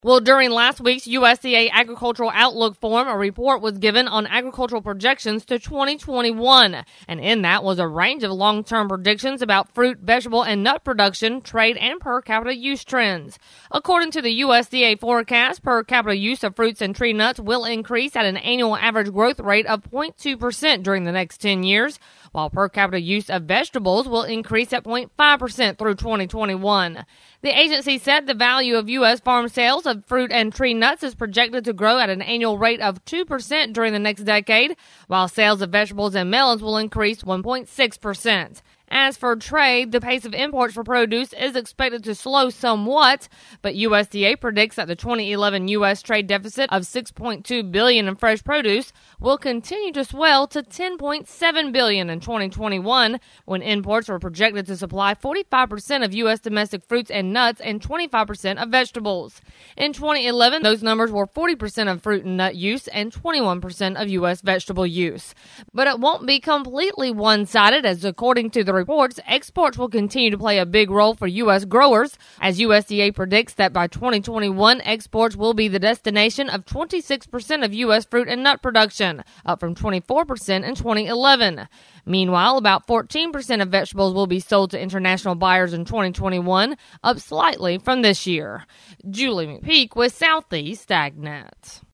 Well, during last week's USDA Agricultural Outlook Forum, a report was given on agricultural projections to 2021. And in that was a range of long-term predictions about fruit, vegetable, and nut production, trade, and per capita use trends. According to the USDA forecast, per capita use of fruits and tree nuts will increase at an annual average growth rate of 0.2% during the next 10 years, while per capita use of vegetables will increase at 0.5% through 2021. The agency said the value of U.S. farm sales of fruit and tree nuts is projected to grow at an annual rate of 2% during the next decade, while sales of vegetables and melons will increase 1.6%. As for trade, the pace of imports for produce is expected to slow somewhat, but USDA predicts that the 2011 U.S. trade deficit of $6.2 billion in fresh produce will continue to swell to $10.7 billion in 2021, when imports are projected to supply 45% of U.S. domestic fruits and nuts and 25% of vegetables. In 2011, those numbers were 40% of fruit and nut use and 21% of U.S. vegetable use. But it won't be completely one-sided, as according to the reports, exports will continue to play a big role for U.S. growers, as USDA predicts that by 2021, exports will be the destination of 26% of U.S. fruit and nut production, up from 24% in 2011. Meanwhile, about 14% of vegetables will be sold to international buyers in 2021, up slightly from this year. Julie McPeak with Southeast AgNet.